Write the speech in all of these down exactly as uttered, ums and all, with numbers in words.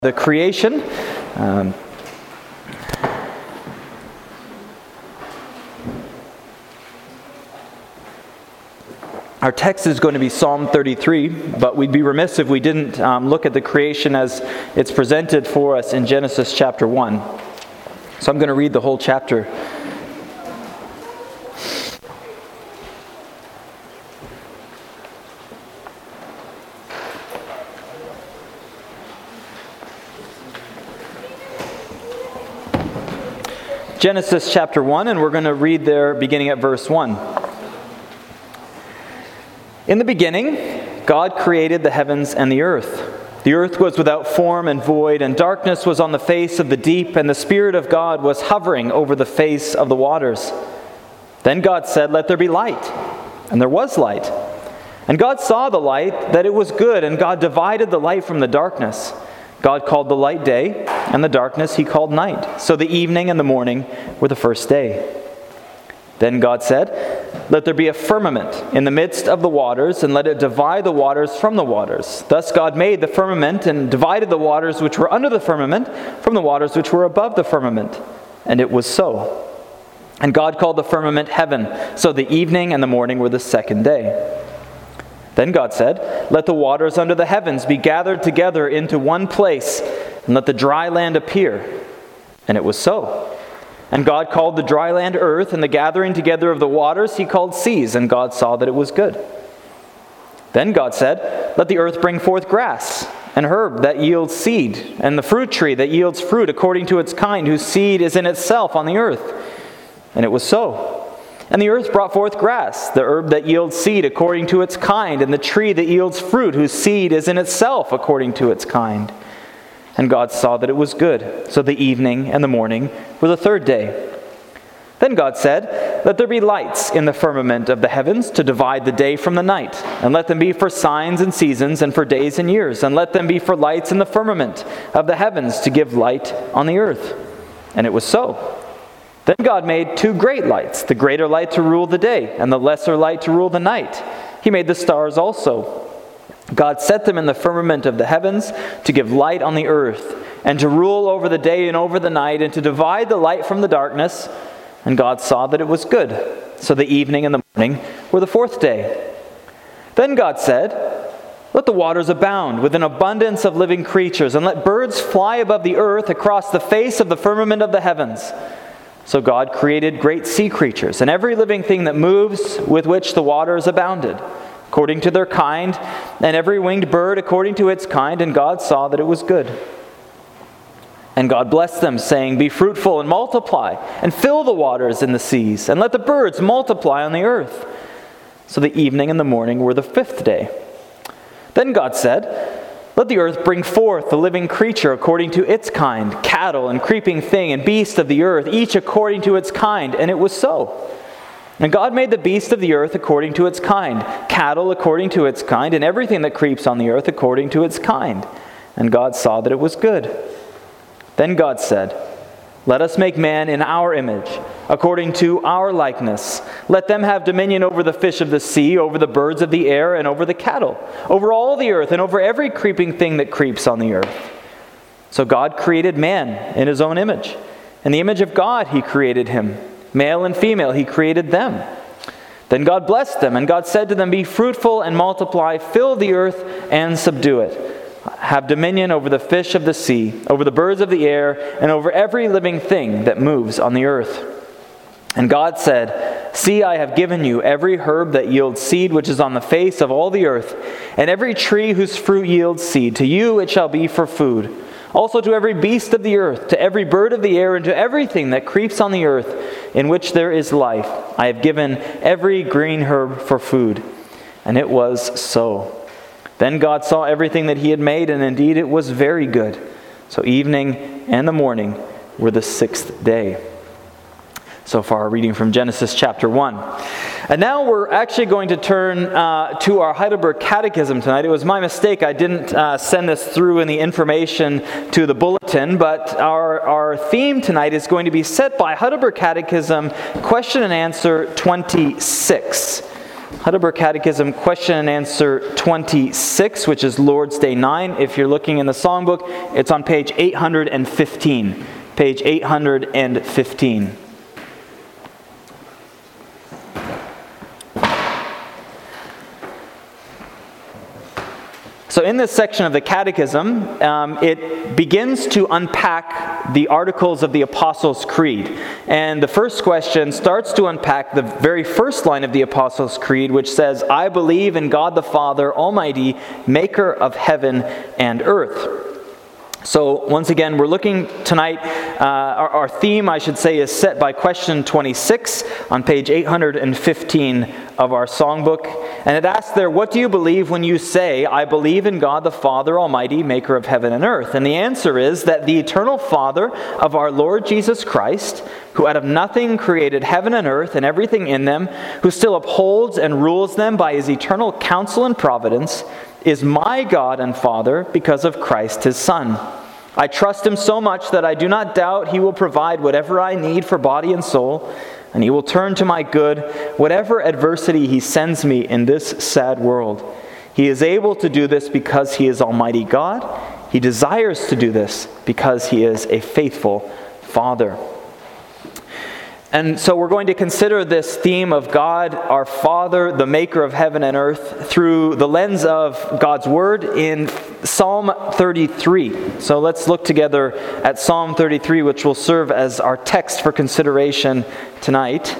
The creation. Um, our text is going to be Psalm thirty-three, but we'd be remiss if we didn't um, look at the creation as it's presented for us in Genesis chapter one. So I'm going to read the whole chapter. Genesis chapter one, and we're going to read there beginning at verse one. In the beginning, God created the heavens and the earth. The earth was without form and void, and darkness was on the face of the deep, and the Spirit of God was hovering over the face of the waters. Then God said, "Let there be light." And there was light. And God saw the light, that it was good, and God divided the light from the darkness. God called the light day, and the darkness he called night. So the evening and the morning were the first day. Then God said, "Let there be a firmament in the midst of the waters, and let it divide the waters from the waters." Thus God made the firmament, and divided the waters which were under the firmament from the waters which were above the firmament. And it was so. And God called the firmament heaven. So the evening and the morning were the second day. Then God said, "Let the waters under the heavens be gathered together into one place, and let the dry land appear." And it was so. And God called the dry land earth, and the gathering together of the waters he called seas, and God saw that it was good. Then God said, "Let the earth bring forth grass, and herb that yields seed, and the fruit tree that yields fruit according to its kind, whose seed is in itself on the earth." And it was so. And the earth brought forth grass, the herb that yields seed according to its kind, and the tree that yields fruit, whose seed is in itself according to its kind. And God saw that it was good. So the evening and the morning were the third day. Then God said, "Let there be lights in the firmament of the heavens to divide the day from the night, and let them be for signs and seasons and for days and years, and let them be for lights in the firmament of the heavens to give light on the earth." And it was so. Then God made two great lights, the greater light to rule the day, and the lesser light to rule the night. He made the stars also. God set them in the firmament of the heavens to give light on the earth, and to rule over the day and over the night, and to divide the light from the darkness. And God saw that it was good. So the evening and the morning were the fourth day. Then God said, "Let the waters abound with an abundance of living creatures, and let birds fly above the earth across the face of the firmament of the heavens." So God created great sea creatures, and every living thing that moves, with which the waters abounded, according to their kind, and every winged bird according to its kind, and God saw that it was good. And God blessed them, saying, "Be fruitful and multiply, and fill the waters in the seas, and let the birds multiply on the earth." So the evening and the morning were the fifth day. Then God said, "Let the earth bring forth the living creature according to its kind, cattle and creeping thing and beast of the earth, each according to its kind." And it was so. And God made the beast of the earth according to its kind, cattle according to its kind, and everything that creeps on the earth according to its kind. And God saw that it was good. Then God said, "Let us make man in our image, according to our likeness. Let them have dominion over the fish of the sea, over the birds of the air, and over the cattle, over all the earth, and over every creeping thing that creeps on the earth." So God created man in his own image. In the image of God he created him. Male and female he created them. Then God blessed them, and God said to them, "Be fruitful and multiply, fill the earth and subdue it. Have dominion over the fish of the sea, over the birds of the air, and over every living thing that moves on the earth." And God said, "See, I have given you every herb that yields seed which is on the face of all the earth, and every tree whose fruit yields seed. To you it shall be for food. Also to every beast of the earth, to every bird of the air, and to everything that creeps on the earth, in which there is life, I have given every green herb for food." And it was so. Then God saw everything that he had made, and indeed it was very good. So evening and the morning were the sixth day. So far, reading from Genesis chapter one. And now we're actually going to turn uh, to our Heidelberg Catechism tonight. It was my mistake. I didn't uh, send this through in the information to the bulletin, but our, our theme tonight is going to be set by Heidelberg Catechism, question and answer twenty-six. Heidelberg Catechism, question and answer twenty-six, which is Lord's Day nine. If you're looking in the songbook, it's on page eight hundred fifteen. Page eight hundred fifteen. So in this section of the Catechism, um, it begins to unpack the articles of the Apostles' Creed. And the first question starts to unpack the very first line of the Apostles' Creed, which says, I believe in God the Father Almighty, maker of heaven and earth. So once again, we're looking tonight, uh, our, our theme, I should say, is set by question twenty-six on page eight hundred fifteen of our songbook. And it asks there, what do you believe when you say, I believe in God the Father Almighty, maker of heaven and earth? And the answer is that the eternal Father of our Lord Jesus Christ, who out of nothing created heaven and earth and everything in them, who still upholds and rules them by his eternal counsel and providence, is my God and Father because of Christ his Son. I trust him so much that I do not doubt he will provide whatever I need for body and soul, and he will turn to my good whatever adversity he sends me in this sad world. He is able to do this because he is Almighty God. He desires to do this because he is a faithful Father. And so we're going to consider this theme of God, our Father, the maker of heaven and earth, through the lens of God's Word in Psalm thirty-three. So let's look together at Psalm thirty-three, which will serve as our text for consideration tonight.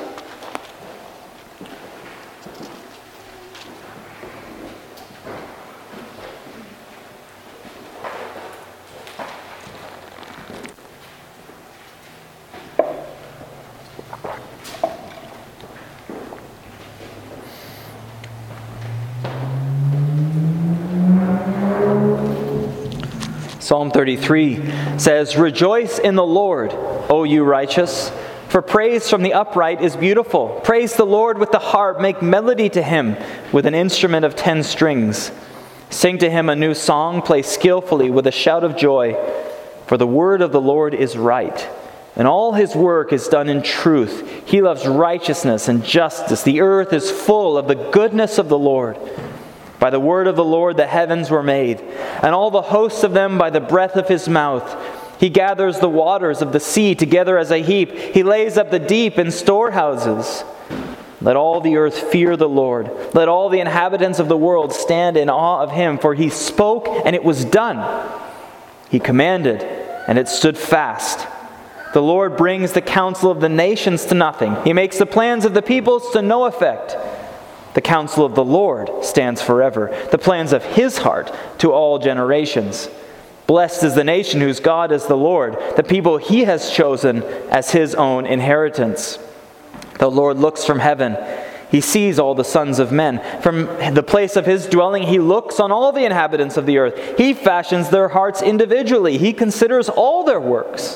Psalm thirty-three says, Rejoice in the Lord, O you righteous, for praise from the upright is beautiful. Praise the Lord with the harp, make melody to him with an instrument of ten strings. Sing to him a new song, play skillfully with a shout of joy. For the word of the Lord is right, and all his work is done in truth. He loves righteousness and justice. The earth is full of the goodness of the Lord. By the word of the Lord the heavens were made, and all the hosts of them by the breath of his mouth. He gathers the waters of the sea together as a heap. He lays up the deep in storehouses. Let all the earth fear the Lord. Let all the inhabitants of the world stand in awe of him. For he spoke, and it was done. He commanded, and it stood fast. The Lord brings the counsel of the nations to nothing. He makes the plans of the peoples to no effect. The counsel of the Lord stands forever, the plans of his heart to all generations. Blessed is the nation whose God is the Lord, the people he has chosen as his own inheritance. The Lord looks from heaven. He sees all the sons of men. From the place of his dwelling, he looks on all the inhabitants of the earth. He fashions their hearts individually. He considers all their works.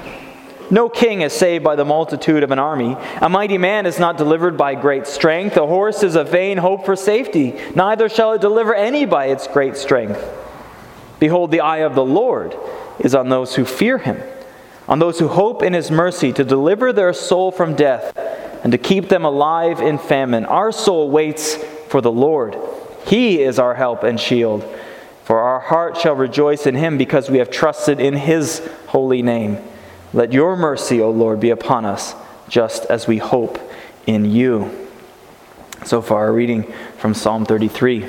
No king is saved by the multitude of an army. A mighty man is not delivered by great strength. A horse is a vain hope for safety. Neither shall it deliver any by its great strength. Behold, the eye of the Lord is on those who fear him, on those who hope in his mercy, to deliver their soul from death and to keep them alive in famine. Our soul waits for the Lord. He is our help and shield. For our heart shall rejoice in him because we have trusted in his holy name. Let your mercy, O Lord, be upon us, just as we hope in you. So far, a reading from Psalm thirty-three.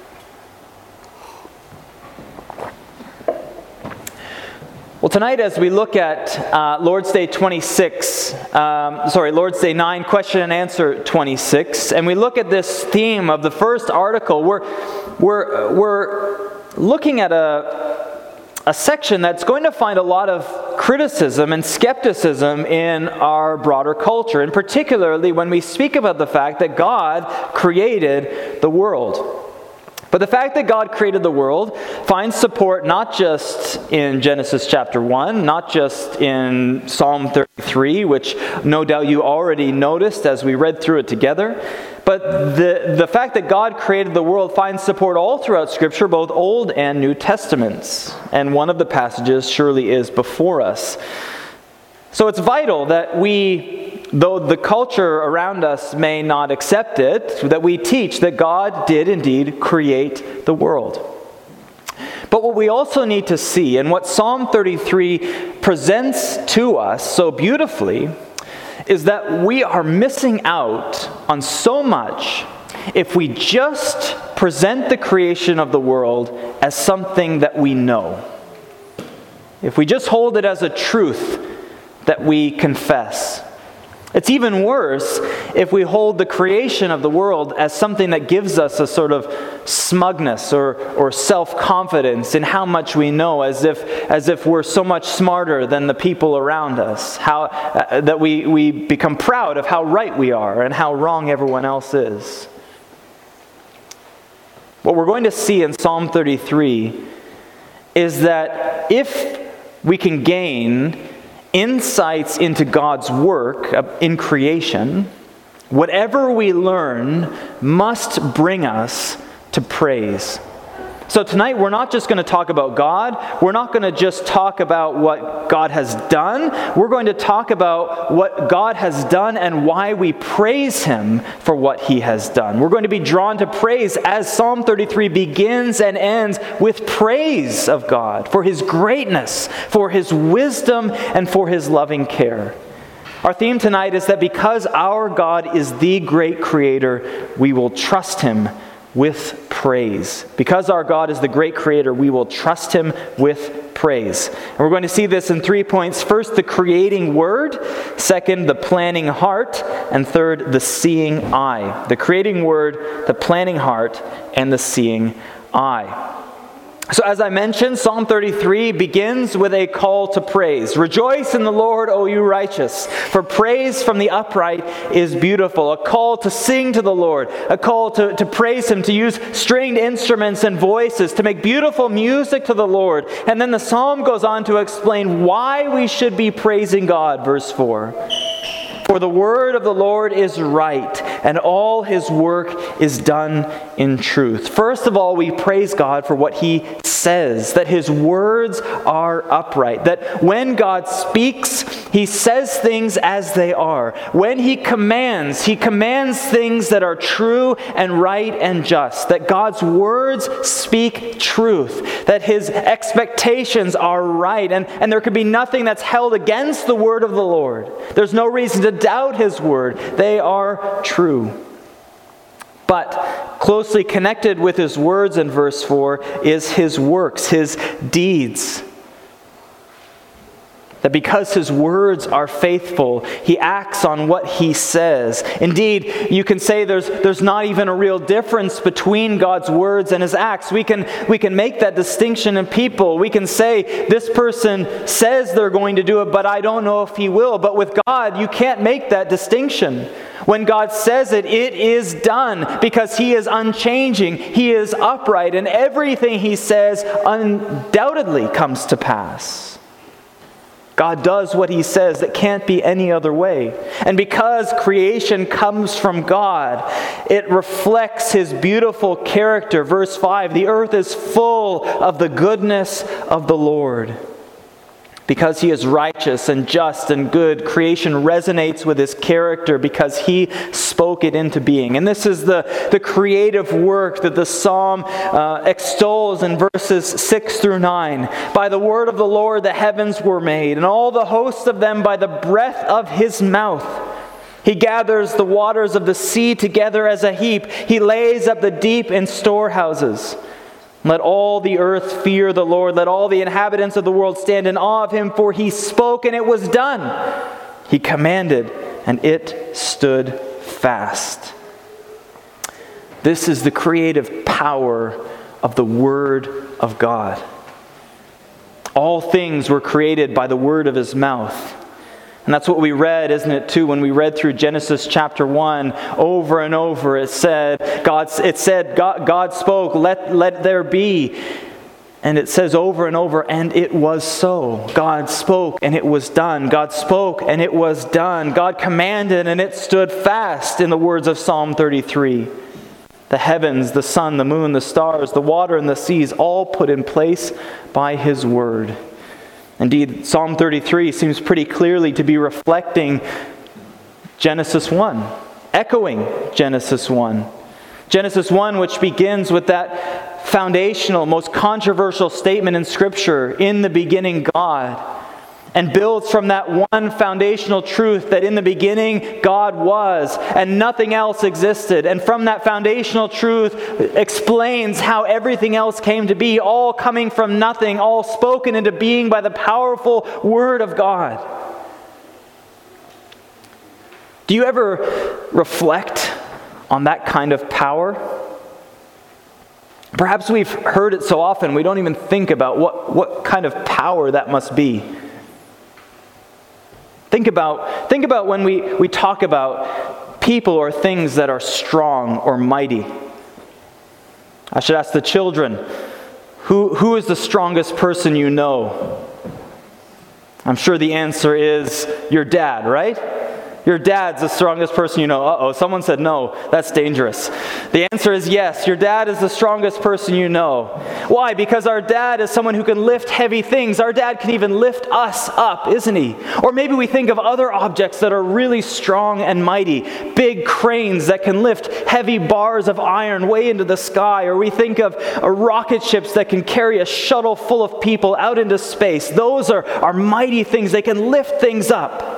Well, tonight as we look at uh, Lord's Day twenty-six, um, sorry, Lord's Day nine, question and answer twenty-six, and we look at this theme of the first article, we're, we're, we're looking at a A section that's going to find a lot of criticism and skepticism in our broader culture, and particularly when we speak about the fact that God created the world. But the fact that God created the world finds support not just in Genesis chapter one, not just in Psalm thirty-three, which no doubt you already noticed as we read through it together, but the, the fact that God created the world finds support all throughout Scripture, both Old and New Testaments. And one of the passages surely is before us. So it's vital that we though the culture around us may not accept it, that we teach that God did indeed create the world. But what we also need to see, and what Psalm thirty-three presents to us so beautifully, is that we are missing out on so much if we just present the creation of the world as something that we know. If we just hold it as a truth that we confess. It's even worse if we hold the creation of the world as something that gives us a sort of smugness or, or self-confidence in how much we know, as if as if we're so much smarter than the people around us, how uh, that we, we become proud of how right we are and how wrong everyone else is. What we're going to see in Psalm thirty-three is that if we can gain insights into God's work in creation, whatever we learn must bring us to praise. So tonight we're not just going to talk about God. We're not going to just talk about what God has done. We're going to talk about what God has done and why we praise Him for what He has done. We're going to be drawn to praise as Psalm thirty-three begins and ends with praise of God for His greatness, for His wisdom, and for His loving care. Our theme tonight is that because our God is the great Creator, we will trust Him with praise. Because our God is the great Creator, we will trust Him with praise. And we're going to see this in three points. First, the creating Word. Second, the planning heart. And third, the seeing eye. The creating Word, the planning heart, and the seeing eye. So as I mentioned, Psalm thirty-three begins with a call to praise. Rejoice in the Lord, O you righteous, for praise from the upright is beautiful. A call to sing to the Lord, a call to, to praise Him, to use stringed instruments and voices, to make beautiful music to the Lord. And then the psalm goes on to explain why we should be praising God, verse four. For the word of the Lord is right, and all His work is done in truth. First of all, we praise God for what He says, that His words are upright, that when God speaks, He says things as they are. When He commands, He commands things that are true and right and just, that God's words speak truth, that His expectations are right, and, and there could be nothing that's held against the word of the Lord. There's no reason to doubt His word. They are true. But closely connected with His words in verse four is His works, His deeds. That because His words are faithful, He acts on what He says. Indeed, you can say there's there's not even a real difference between God's words and His acts. We can we can make that distinction in people. We can say this person says they're going to do it, but I don't know if he will. But with God, you can't make that distinction. When God says it, it is done because He is unchanging. He is upright, and everything He says undoubtedly comes to pass. God does what He says. It can't be any other way. And because creation comes from God, it reflects His beautiful character. Verse five, the earth is full of the goodness of the Lord. Because He is righteous and just and good, creation resonates with His character because He spoke it into being. And this is the, the creative work that the psalm uh, extols in verses six through nine. By the word of the Lord the heavens were made, and all the hosts of them by the breath of His mouth. He gathers the waters of the sea together as a heap. He lays up the deep in storehouses. Let all the earth fear the Lord. Let all the inhabitants of the world stand in awe of Him, for He spoke and it was done. He commanded and it stood fast. This is the creative power of the Word of God. All things were created by the word of His mouth. And that's what we read, isn't it, too, when we read through Genesis chapter one, over and over it said, God, it said, God, God spoke, let, let there be. And it says over and over, and it was so. God spoke and it was done. God spoke and it was done. God commanded and it stood fast, in the words of Psalm thirty-three. The heavens, the sun, the moon, the stars, the water, and the seas, all put in place by His word. Indeed, Psalm thirty-three seems pretty clearly to be reflecting Genesis one, echoing Genesis one. Genesis one, which begins with that foundational, most controversial statement in Scripture, in the beginning God, and builds from that one foundational truth that in the beginning God was and nothing else existed. And from that foundational truth explains how everything else came to be, all coming from nothing, all spoken into being by the powerful Word of God. Do you ever reflect on that kind of power? Perhaps we've heard it so often we don't even think about what, what kind of power that must be. Think about, think about when we, we talk about people or things that are strong or mighty. I should ask the children, who, who is the strongest person you know? I'm sure the answer is your dad, right? Your dad's the strongest person you know. Uh-oh, someone said no. That's dangerous. The answer is yes. Your dad is the strongest person you know. Why? Because our dad is someone who can lift heavy things. Our dad can even lift us up, isn't he? Or maybe we think of other objects that are really strong and mighty. Big cranes that can lift heavy bars of iron way into the sky. Or we think of uh, rocket ships that can carry a shuttle full of people out into space. Those are, are mighty things. They can lift things up.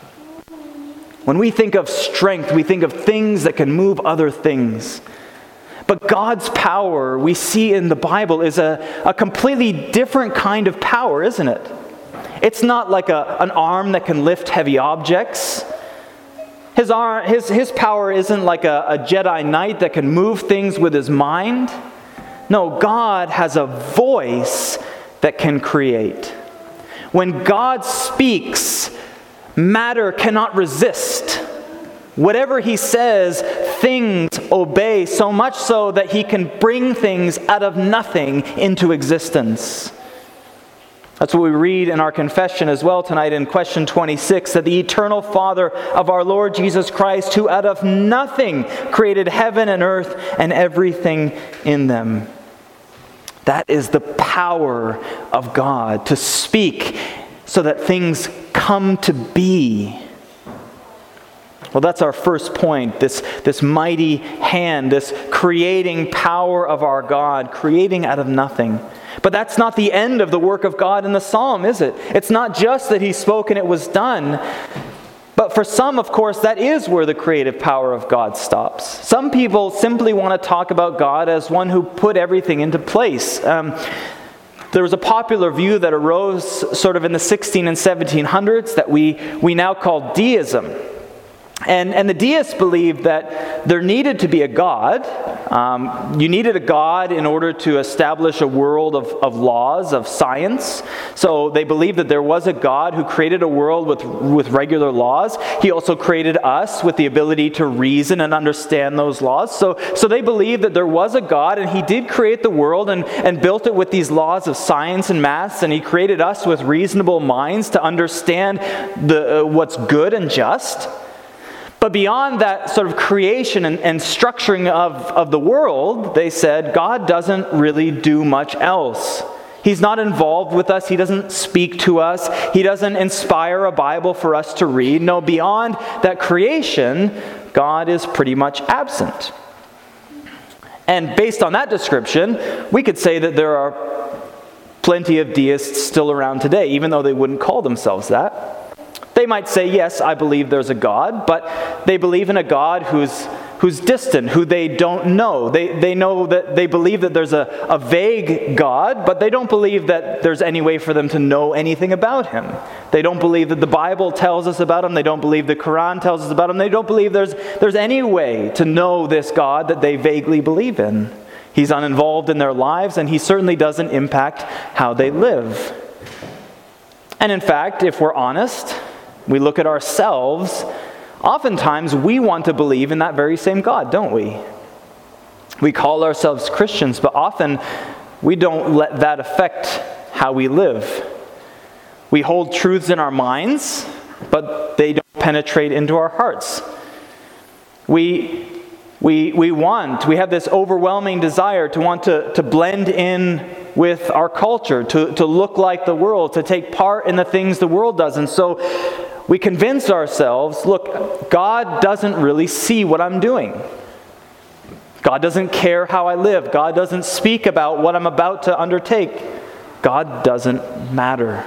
When we think of strength, we think of things that can move other things. But God's power, we see in the Bible, is a, a completely different kind of power, isn't it? It's not like a, an arm that can lift heavy objects. His, arm, his, his power isn't like a, a Jedi Knight that can move things with his mind. No, God has a voice that can create. When God speaks, matter cannot resist. Whatever he says, things obey, so much so that he can bring things out of nothing into existence. That's what we read in our confession as well tonight in question twenty-six, that the eternal Father of our Lord Jesus Christ, who out of nothing created heaven and earth and everything in them. That is the power of God, to speak so that things come to be. Well, that's our first point, this, this mighty hand, this creating power of our God, creating out of nothing. But that's not the end of the work of God in the psalm, is it? It's not just that he spoke and it was done. But for some, of course, that is where the creative power of God stops. Some people simply want to talk about God as one who put everything into place. Um, There was a popular view that arose sort of in the sixteen and seventeen hundreds that we, we now call deism. And, and the deists believed that there needed to be a God. Um, you needed a God in order to establish a world of, of laws, of science. So they believed that there was a God who created a world with, with regular laws. He also created us with the ability to reason and understand those laws. So, so they believed that there was a God, and he did create the world and, and built it with these laws of science and maths, and he created us with reasonable minds to understand the, uh, what's good and just. But beyond that sort of creation and, and structuring of, of the world, they said, God doesn't really do much else. He's not involved with us. He doesn't speak to us. He doesn't inspire a Bible for us to read. No, beyond that creation, God is pretty much absent. And based on that description, we could say that there are plenty of deists still around today, even though they wouldn't call themselves that. They might say, yes, I believe there's a God, but they believe in a God who's who's distant, who they don't know. They they know that they believe that there's a, a vague God, but they don't believe that there's any way for them to know anything about him. They don't believe that the Bible tells us about him. They don't believe the Quran tells us about him. They don't believe there's there's any way to know this God that they vaguely believe in. He's uninvolved in their lives, and he certainly doesn't impact how they live. And in fact, if we're honest, we look at ourselves, oftentimes we want to believe in that very same God, don't we? We call ourselves Christians, but often we don't let that affect how we live. We hold truths in our minds, but they don't penetrate into our hearts. We we we want, we have this overwhelming desire to want to, to blend in with our culture, to, to look like the world, to take part in the things the world does. And so we convince ourselves, look, God doesn't really see what I'm doing. God doesn't care how I live. God doesn't speak about what I'm about to undertake. God doesn't matter.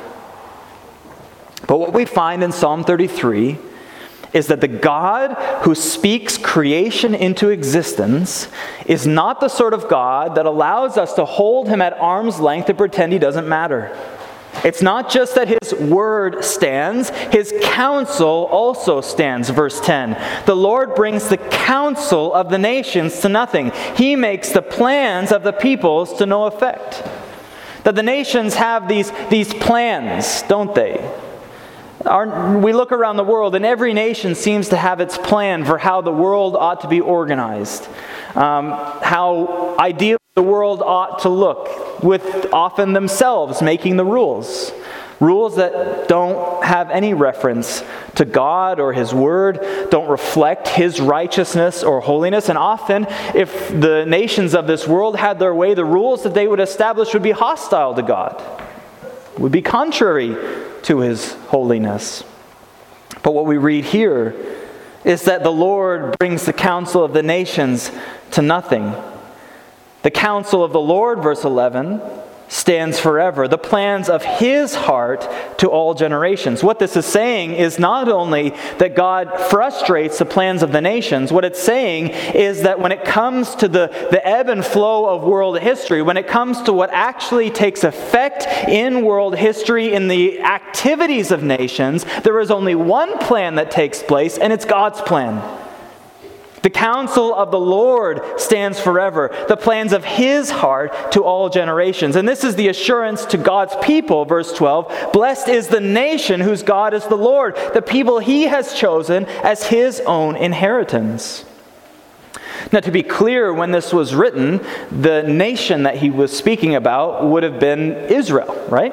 But what we find in Psalm thirty-three is that the God who speaks creation into existence is not the sort of God that allows us to hold him at arm's length and pretend he doesn't matter. It's not just that his word stands, his counsel also stands. Verse ten, the Lord brings the counsel of the nations to nothing. He makes the plans of the peoples to no effect. That the nations have these, these plans, don't they? Our, we look around the world and every nation seems to have its plan for how the world ought to be organized. Um, how ideally the world ought to look, with often themselves making the rules. Rules that don't have any reference to God or his word, don't reflect his righteousness or holiness. And often, if the nations of this world had their way, the rules that they would establish would be hostile to God, would be contrary to his holiness. But what we read here is that the Lord brings the counsel of the nations to nothing. The counsel of the Lord, verse eleven, stands forever. The plans of his heart to all generations. What this is saying is not only that God frustrates the plans of the nations, what it's saying is that when it comes to the, the ebb and flow of world history, when it comes to what actually takes effect in world history, in the activities of nations, there is only one plan that takes place, and it's God's plan. The counsel of the Lord stands forever, the plans of his heart to all generations. And this is the assurance to God's people, verse twelve. Blessed is the nation whose God is the Lord, the people he has chosen as his own inheritance. Now, to be clear, when this was written, the nation that he was speaking about would have been Israel, right?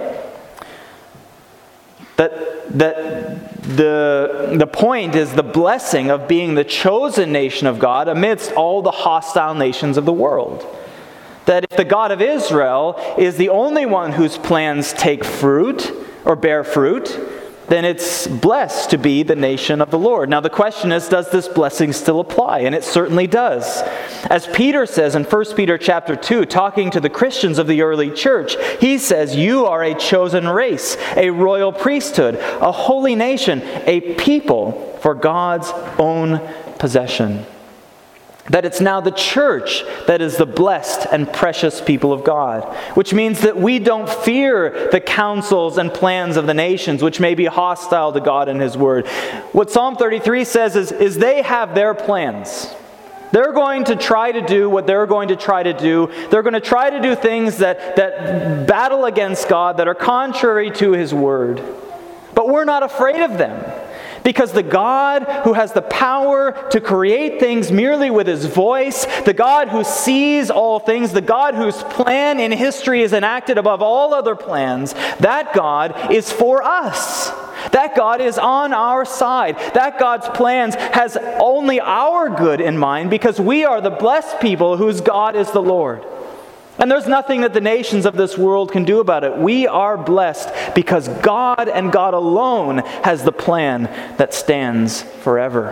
That, that the, the point is the blessing of being the chosen nation of God amidst all the hostile nations of the world. That if the God of Israel is the only one whose plans take fruit or bear fruit, then it's blessed to be the nation of the Lord. Now the question is, does this blessing still apply? And it certainly does. As Peter says in First Peter chapter two, talking to the Christians of the early church, he says, you are a chosen race, a royal priesthood, a holy nation, a people for God's own possession. That it's now the church that is the blessed and precious people of God. Which means that we don't fear the counsels and plans of the nations, which may be hostile to God and his word. What Psalm thirty-three says is, is they have their plans. They're going to try to do what they're going to try to do. They're going to try to do things that, that battle against God, that are contrary to his word. But we're not afraid of them. Because the God who has the power to create things merely with his voice, the God who sees all things, the God whose plan in history is enacted above all other plans, that God is for us. That God is on our side. That God's plans has only our good in mind because we are the blessed people whose God is the Lord. And there's nothing that the nations of this world can do about it. We are blessed because God and God alone has the plan that stands forever.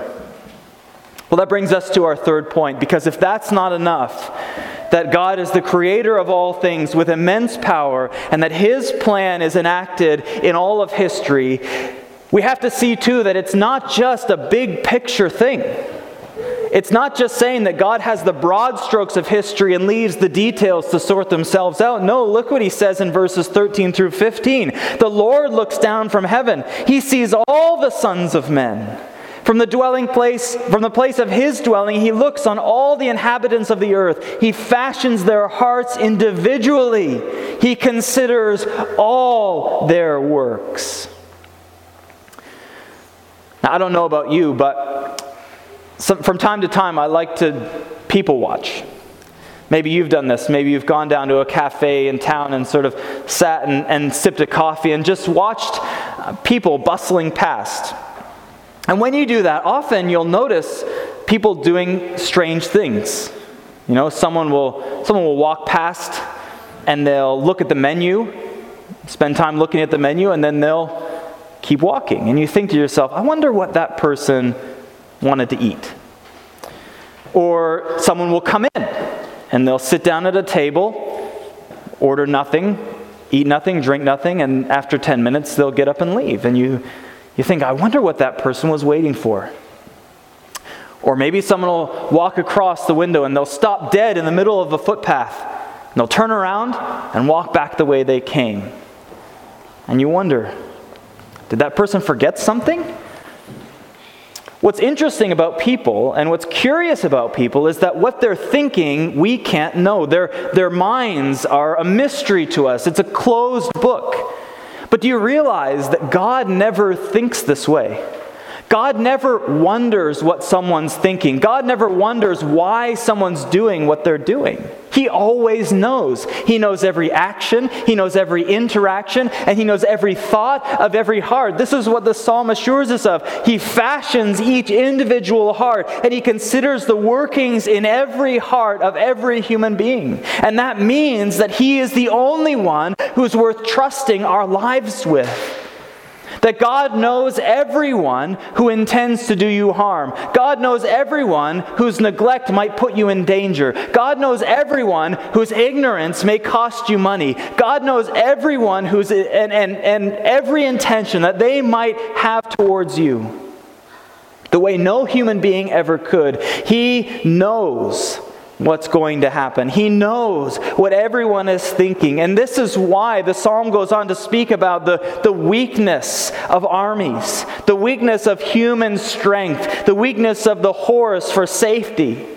Well, that brings us to our third point, because if that's not enough, that God is the creator of all things with immense power, and that his plan is enacted in all of history, we have to see too that it's not just a big picture thing. It's not just saying that God has the broad strokes of history and leaves the details to sort themselves out. No, look what he says in verses thirteen through fifteen. The Lord looks down from heaven. He sees all the sons of men. From the dwelling place, from the place of his dwelling, he looks on all the inhabitants of the earth. He fashions their hearts individually. He considers all their works. Now, I don't know about you, but some, from time to time, I like to people watch. Maybe you've done this. Maybe you've gone down to a cafe in town and sort of sat and, and sipped a coffee and just watched uh, people bustling past. And when you do that, often you'll notice people doing strange things. You know, someone will someone will walk past and they'll look at the menu, spend time looking at the menu, and then they'll keep walking. And you think to yourself, I wonder what that person wanted to eat. Or someone will come in and they'll sit down at a table, order nothing, eat nothing, drink nothing, and after ten minutes they'll get up and leave. And you, you think, I wonder what that person was waiting for. Or maybe someone will walk across the window and they'll stop dead in the middle of a footpath. And they'll turn around and walk back the way they came. And you wonder, did that person forget something? What's interesting about people and what's curious about people is that what they're thinking, we can't know. Their, their minds are a mystery to us. It's a closed book. But do you realize that God never thinks this way? God never wonders what someone's thinking. God never wonders why someone's doing what they're doing. He always knows. He knows every action. He knows every interaction. And He knows every thought of every heart. This is what the psalm assures us of. He fashions each individual heart, and He considers the workings in every heart of every human being. And that means that He is the only one who's worth trusting our lives with. That God knows everyone who intends to do you harm. God knows everyone whose neglect might put you in danger. God knows everyone whose ignorance may cost you money. God knows everyone who's and, and, and every intention that they might have towards you. The way no human being ever could. He knows what's going to happen. He knows what everyone is thinking. And this is why the psalm goes on to speak about the, the weakness of armies, the weakness of human strength, the weakness of the horse for safety.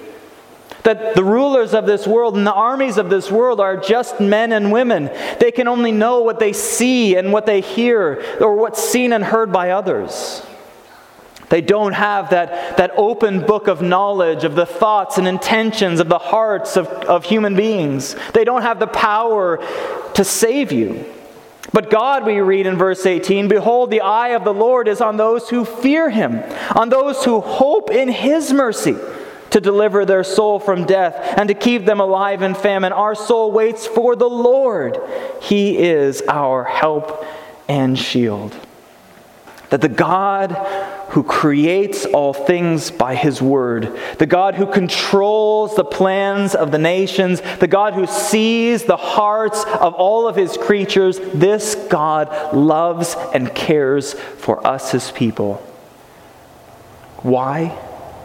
That the rulers of this world and the armies of this world are just men and women. They can only know what they see and what they hear, or what's seen and heard by others. They don't have that, that open book of knowledge of the thoughts and intentions of the hearts of, of human beings. They don't have the power to save you. But God, we read in verse eighteen, behold, the eye of the Lord is on those who fear Him, on those who hope in His mercy, to deliver their soul from death and to keep them alive in famine. Our soul waits for the Lord. He is our help and shield. That the God who creates all things by His word, the God who controls the plans of the nations, the God who sees the hearts of all of His creatures, this God loves and cares for us, His people. Why?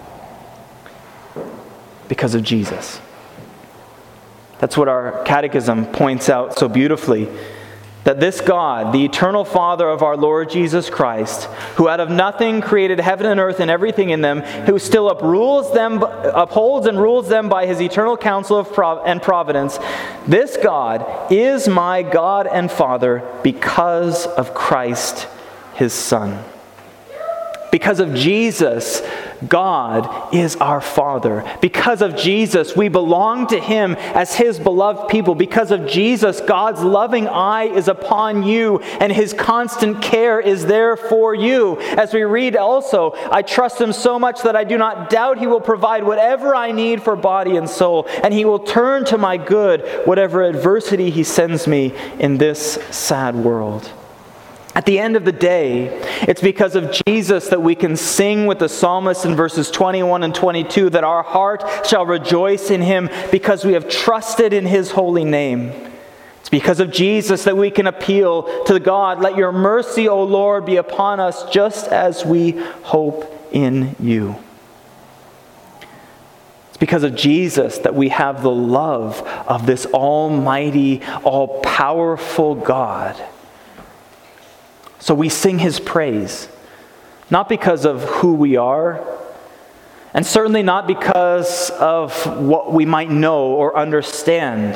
Because of Jesus. That's what our catechism points out so beautifully. That this God, the eternal Father of our Lord Jesus Christ, who out of nothing created heaven and earth and everything in them, who still uprules them, upholds and rules them by His eternal counsel of prov- and providence, this God is my God and Father because of Christ, His Son. Because of Jesus, God is our Father. Because of Jesus, we belong to Him as His beloved people. Because of Jesus, God's loving eye is upon you, and His constant care is there for you. As we read also, I trust Him so much that I do not doubt He will provide whatever I need for body and soul, and He will turn to my good whatever adversity He sends me in this sad world. At the end of the day, it's because of Jesus that we can sing with the psalmist in verses twenty-one and twenty-two that our heart shall rejoice in Him because we have trusted in His holy name. It's because of Jesus that we can appeal to God, let your mercy, O Lord, be upon us just as we hope in you. It's because of Jesus that we have the love of this almighty, all-powerful God. So we sing His praise, not because of who we are, and certainly not because of what we might know or understand.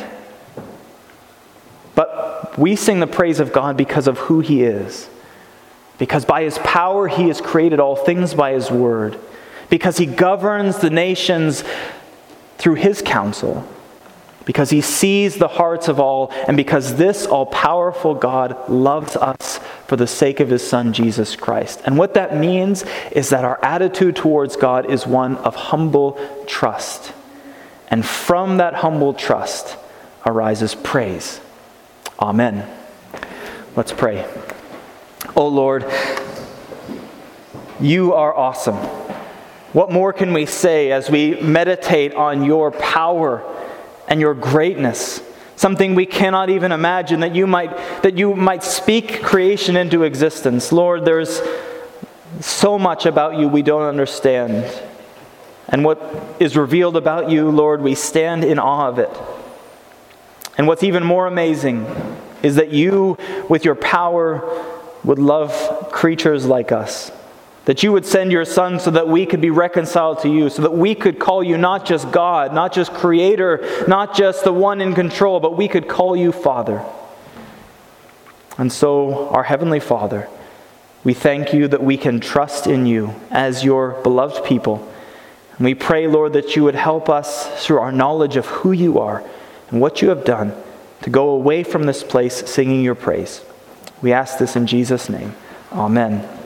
But we sing the praise of God because of who He is. Because by His power He has created all things by His word. Because He governs the nations through His counsel. Because He sees the hearts of all, and because this all-powerful God loves us for the sake of His Son, Jesus Christ. And what that means is that our attitude towards God is one of humble trust. And from that humble trust arises praise. Amen. Let's pray. Oh Lord, you are awesome. What more can we say as we meditate on your power and your greatness? Something we cannot even imagine, that you might that you might speak creation into existence. Lord, there's so much about you we don't understand. And what is revealed about you, Lord, we stand in awe of it. And what's even more amazing is that you, with your power, would love creatures like us. That you would send your Son so that we could be reconciled to you, so that we could call you not just God, not just Creator, not just the one in control, but we could call you Father. And so, our Heavenly Father, we thank you that we can trust in you as your beloved people. And we pray, Lord, that you would help us through our knowledge of who you are and what you have done to go away from this place singing your praise. We ask this in Jesus' name. Amen.